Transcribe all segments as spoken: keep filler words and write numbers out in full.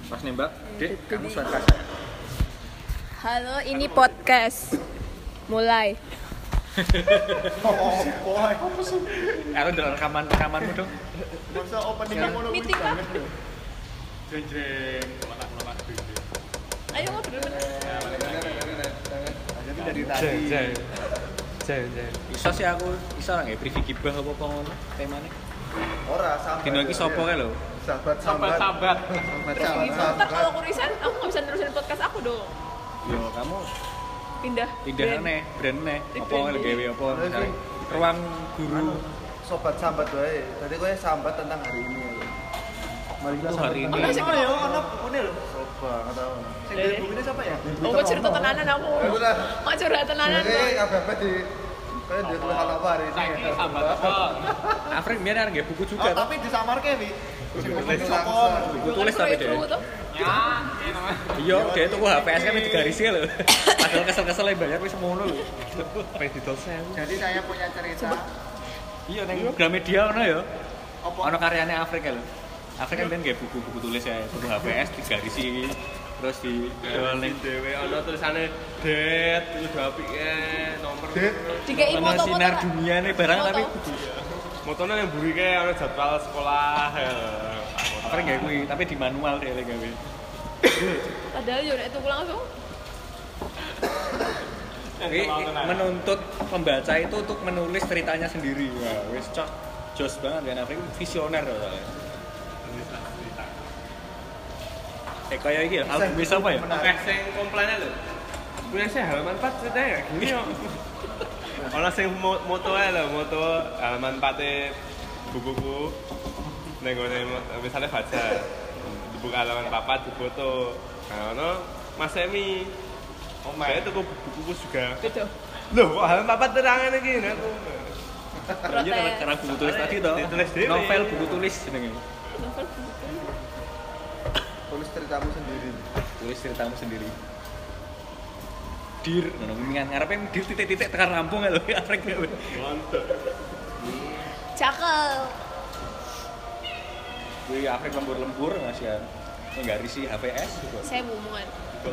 Pas nembak, Dek, kamu suara saya. Halo, ini podcast. Mulai. Oh, boy. Aku udah rekaman rekamanmu dong. Masa openingnya mau Meeting kah? Jeng-jeng. Ayo ngobrol. Jadi dari tadi. Jeng, jeng, jeng. Iso sih aku, iso lah nggak privy gibah apa-apa ngono temane. Ora sampai. Dino iki sapa kae lho? Sahabat sahabat. Sahabat. Sahabat Ntar kalau sahabat. aku resign, aku nggak bisa nerusin podcast aku dong. Yo, kamu Pindah. pindah brand. aneh, brand aneh. Apa Rebranding. lho gawe apa misalnya ruang guru. Anu, sobat sambat wae. Tadi kowe sambat tentang hari ini. Mari kita Oh, sambat hari tentang- ini. Ono sing Oh, ya, ngomong. ono bukune lho. Coba enggak tahu. Sing Eh. dari bukune siapa ya? Oh, mau cerita tenanan aku. Ya udah. Mau curhat tenanan. Jadi kabeh di kayak dia tulisan apa hari ini? ya? Afrik biar nggak buku Oh, juga. tapi disamarke, Wi. Sing tulis. langsung. Buku tulis tapi deh. Iya, dia tuh H P S kan digarisi lho. Padahal kesel-kesel ae bayar wis semono lho. Kredit sewu. Jadi saya punya cerita. Iya ning Gramedia ono ya. Apa? Ono karyane Afrik lho. Afrik kan ben nggih buku-buku tulis ya, buku H P S digarisi terus di Ning dhewe ana tulisane det kudu apike nomor. Det. Dikei ono foto-foto. sinar Kak. duniane barang Foto. tapi Motone yang burike ana jadwal sekolah. Afrik nggih kuwi, tapi di manual dhewe gawe. Padahal yo nek tuku langsung. Jadi menuntut pembaca itu untuk menulis ceritanya sendiri. Wah, wis cok jos banget kan Afrik visioner loh. Eh kayak iki lho, album wis apa ya? Oke, sing komplainnya lho. Kuwi sih halaman empat ceritanya kayak gini yo. Ana sing mo- moto ae lho, moto halaman empat e bukuku. Ning ngene misalnya baca dibuka halaman papat difoto. Nah, ono Mas Emi. Oh, saya tuku buku-buku juga. Gitu. Loh, kok halaman papat terangan iki aku. Iya karena, karena buku tulis tadi toh. Ditulis dhewe. Novel buku tulis jenenge. Novel buku. Tulis ceritamu sendiri. Tulis ceritamu sendiri. Dir, ngono mingan ngarepe dir titik-titik tekan rampung lho Afrik gawe. Mantap. Cakep. Kuwi Afrik lembur-lembur ngasihan. Nggarisi H P S juga. Saya bumungan.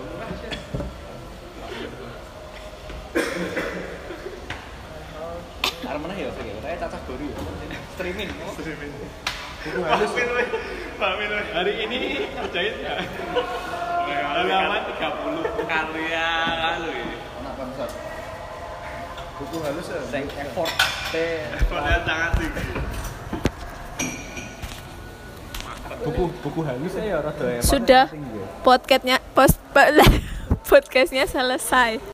Arep meneh ya Afrik ya. Kayak cacah gori ya. Streaming. Streaming. Buku halus. Pamin weh. Hari ini kerjain ya. Halaman tiga puluh karya kali. Anak bangsat. Buku halus ya. Sing effort teh. Padahal sangat tinggi. Buku buku halus ya rada effort. Sudah podcastnya post podcastnya selesai.